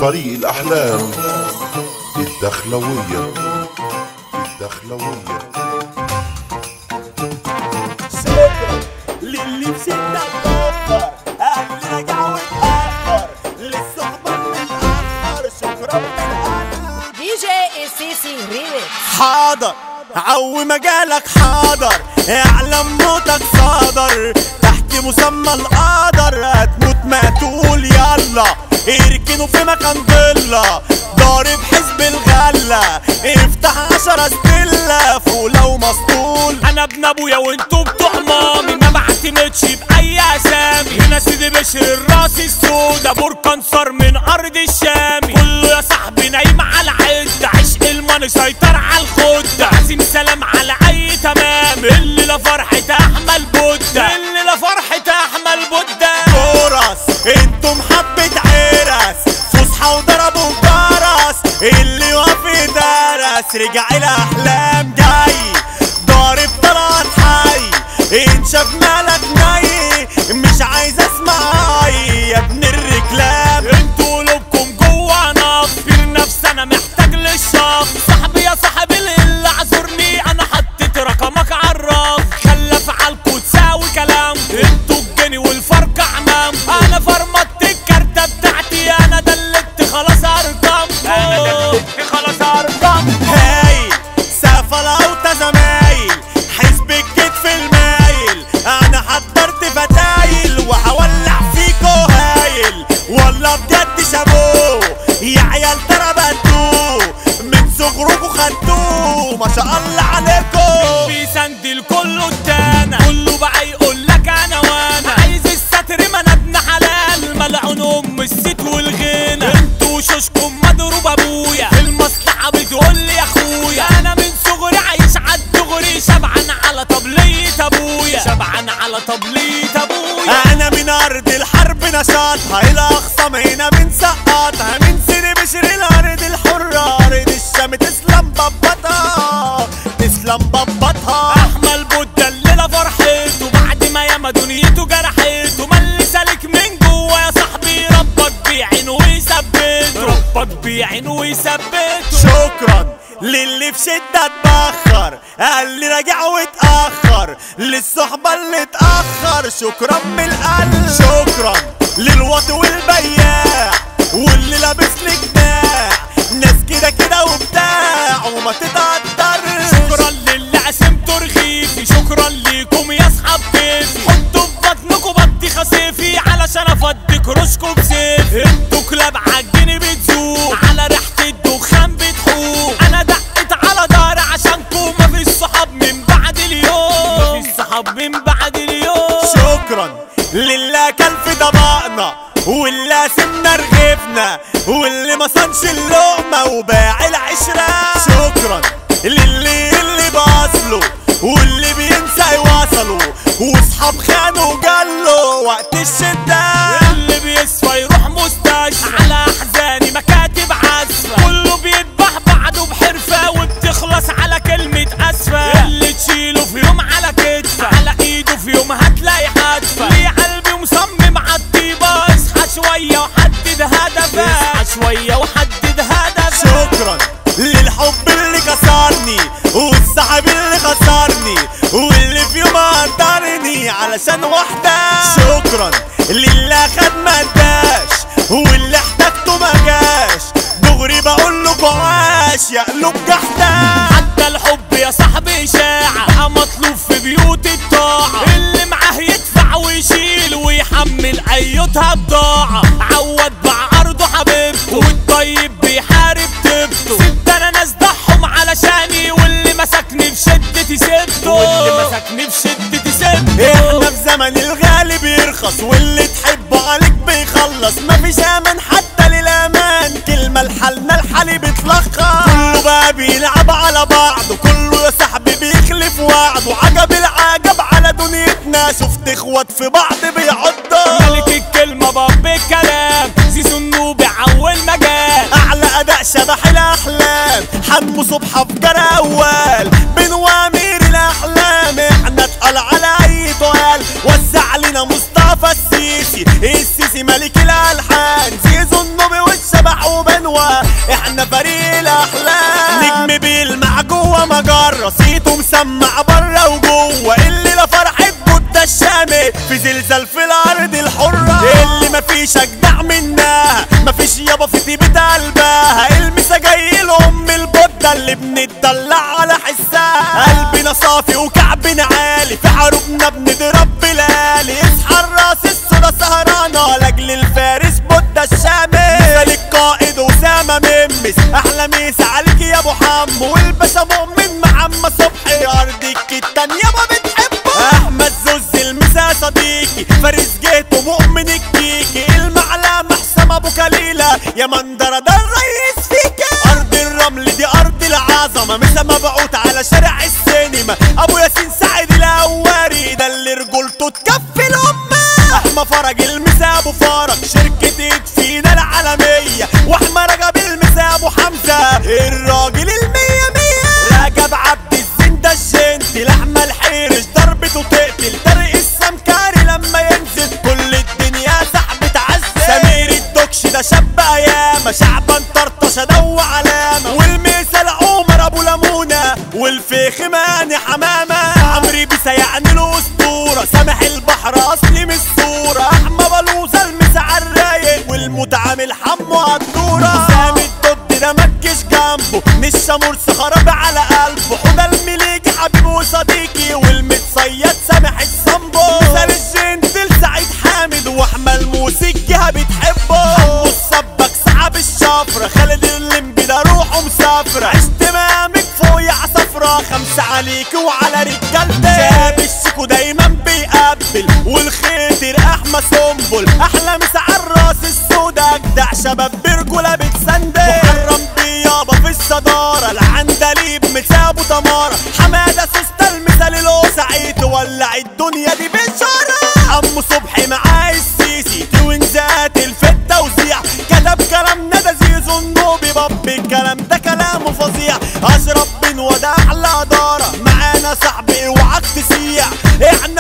طريق الأحلام الدخلوية. شكرا للي بشدة اتأخر، أهلي رجعوا متأخر، للصحبة متأخر، شكرا من قلب. دي جي السيسي ريميكس. حاضر عو مجالك حاضر، اعلم موتك صادر، تحت مسمى القدر، هتموت ما تقول يلا، اركنوا في مكان ضلة، ضارب حزب الغلة، افتح 10 ستلة، فولة ومسطول. انا ابن ابويا وانتوا بتوع مامي، ما بعتمدش باي اسامي، هنا سيدي بشر الراس السودا، بركان صار من ارض الشامي، كله يا صاحبي نايم على عدة، عشق الماني سيطر على الخدة، عزيم سلام على اي تمام، اللي لا فرحة احمل بودة، اللي لا فرحة احمل بودة. كورس انتم حبة عرس، فصحى وضربوا جرس، اللي وافي درس، رجع الاحلام جاي، ضارب طلعت حي، انشاف مالك ناي، مش عايز اسمع يا ابن الرجلام، انتوا قلوبكم جوا نفر، نفس انا محتاج للشخص، صاحبي يا صاحبي اللي اعذرني، انا حطيت رقمك عالرف، خلى افعالكوا تساوي كلام، انتوا الجني والفرق عمام، انا فرمطت الكارتة بتاعتي، انا دلت خلاص ارقامكم، خلاص ارقامكم. هاي سافلة وتزمايل، حزب الكتف المايل، انا حضرت فتايل وهولع فيكو هايل، والله بجد شابوه يا عيال تربتوه، من صغركوا خدتوه ما شاء الله عليكم، بيسندل كله التانا، كله بقى يقول لك انا وانا، عايز الستر ما انا ابن حلال، ملعون ام الست والغنى، انتوا شوشكم مضروب ابويا، المصلحه بتقول لي يا اخويا، انا من صغري عايش عالدغري، شبعان على طبلية ابويا، شبعان على طبلية ابويا، انا من ارض الحرب نشاطها، الاخصام هنا بنسقطها، من سيدي بشر الارض الحرة، ارض الشام تسلم ببطها، تسلم ببطها، احمل بودة الليلة فرحته، بعد ما ياما دنيته جرحته، ملي سالك من جوا يا صاحبي، ربك بيعين ويثبته، ربك بيعين ويثبته. شكرا للي في شدة اتبخر، اللي راجع واتأخر، للصحبة اللي اتأخر، شكرا من القلب. شكرا للوطي والبياع، واللي لابس لي جناع، ناس كده كده وبتاع وما تتقدرش، شكرا للي قسمتوا رغيفي، شكرا ليكم يا اصحاب كيفي، حطوا في بطنكوا بطي خسيفي، علشان افضي كروشكوا بسيفي، انتوا كلاب عالجني بتزوق، على ريحة الدخان بتحوق، انا دقت على دار عشانكوا، مفيش صحاب من بعد اليوم، مفيش صحاب من بعد اليوم. شكرا للي كان في طبقنا، واللي قسمنا رغيفنا، واللي ما صنش اللقمة وباع العشرة، شكرا للي باصله، واللي بينسى يواصله، واصحاب خانوا وجاله وقت الشدة، اللي بيصفى يروح مستشفى، على احزاني مكاتب عزفة، كله بيذبح بعده بحرفة، وبتخلص على كلمة اسفة، اللي تشيله في يوم على كتفه، على ايده في يوم هتلاقي حتفة، ليه قلبي مصمم عالطيبة، اصحى شوية وحدد هدفك، اصحى شوية وحدد هدفك. شكرا للحب اللي كسرني، والصاحب اللي خسرني، واللي في يوم قدرني علشان واحدة، شكرا للي اخد ما اداش، واللي احتاجته ما جاش، دغري بقول له عاش يا قلوب جحدة، حتى الحب يا صاحبي شاعة، بقى مطلوب في بيوت الطاعة، اللي معاه يدفع ويشيل ويحمل ايتها بضاعة، عوض باع ارضه حبيبته، والطيب بيحارب تبته، سبت انا ناس ضحهم علشاني، واللي مسكني في شدتي سبته، واللي مسكني في شدتي سبته، احنا في زمن الغالي بيرخص، واللي تحبه عليك بيخلص، مفيش امان حتى للامان، كلمة لحالنا الحالي بتلخص، كله بقى بيلعب على بعضه، كله يا صاحبي بيخلف وعده، عجب العجب على دنيتنا، شفت اخوات في بعض بيعضوا، ملك الكلمة باب الكلام، زيزو النوبي عول مجال، اعلى اداء شبح الاحلام، حمو صبحة في جرى اول، بنوامير الاحلام، احنا اتقل على اي طوال، وزع لنا مصطفى السيسي، السيسي ملك الالحان، زيزو النوبي والشبح احنا فريق الاحلام. نجم بيلمع جوه مجرة صيته مسمع بره وجوه، اللي لا فرحة بودة الشامي في زلزال في الارض الحرة، اللي مفيش اجدع منها مفيش يابا في طيبة قلبها. المسا جاي لام البودة اللي بنتدلع على حسها، قلبنا صافي وكعبنا عالي في حروبنا بنضرب بلالي. اصحى الراس الصورة سهرانة لاجل الفارس بودة الشامي، مثال القائد وسامة ممس احلى ميسا عليك يا ابو حمو، والباشا مؤمن محمد صبحي ارضك التانية ما بتحبه. احمد زوز المسا صديقي فارس جيته مؤمن الكيكي، المعلمة حسام ابو كليلة يا مندرة ده الرئيس فيكي. ارض الرمل دي ارض العظمة مسا مبعوت على شارع السينما، ابو ياسين سعيد الاواري ده اللي رجولته تكفي الامة. احمى فرج المسا ابو فرج شركة فينا العالمية، واحمى رجب المسا ابو حمزة الراجل المية مية. رجب عبد الزين ده الجنتي لحمة الحيرش ضربته تقتل، طارق السمكاري لما ينزل كل الدنيا سحب تعزل. سمير الدكش ده شاب ايامه، شعبان طرطشة دو علامة، والمثال عمر ابو لمونة والفيخ ماني حمامة. عمري بيسا يعني له اسطورة، سامح البحر اصلي من الصورة. احمى بلوزة المسا عالرايق والمتعامل حمو عالدورة. سامي الضد ده متجيش جنبه، نشا مرسي خراب على قلبه. حوده المليجي حبيبي وصديقي، والمتصيد سامح الصنبو. مثال الجنتل سعيد حامد، واحمى الموسيقى بتحبه. حمو الصبك صعب الشفرة، خالد اللمبي ده روحه مسافرة. عشت مامك فوق يا عصفرة، خمسة عليكي وعلى رجالتي. شاب الشيكو دايما بيقبل، والخيتر احمى سنبل. احلى مسا عالراس السودا، اجدع شباب برجولة بتسندل. محرم بيابا في الصدارة، العندليب مسا ابو تمارة. حمادة سوسته المثال الوسعي تولع الدنيا دي بشارة. عمو صبحي معاه السيسي توينزات الفت توزيع، كتب كلامنا ده زيزو النوبي باب الكلام ده كلامه فظيع. اشرف بن وده احلى اداره، معانا صاحبي اوعاك تسيع. احنا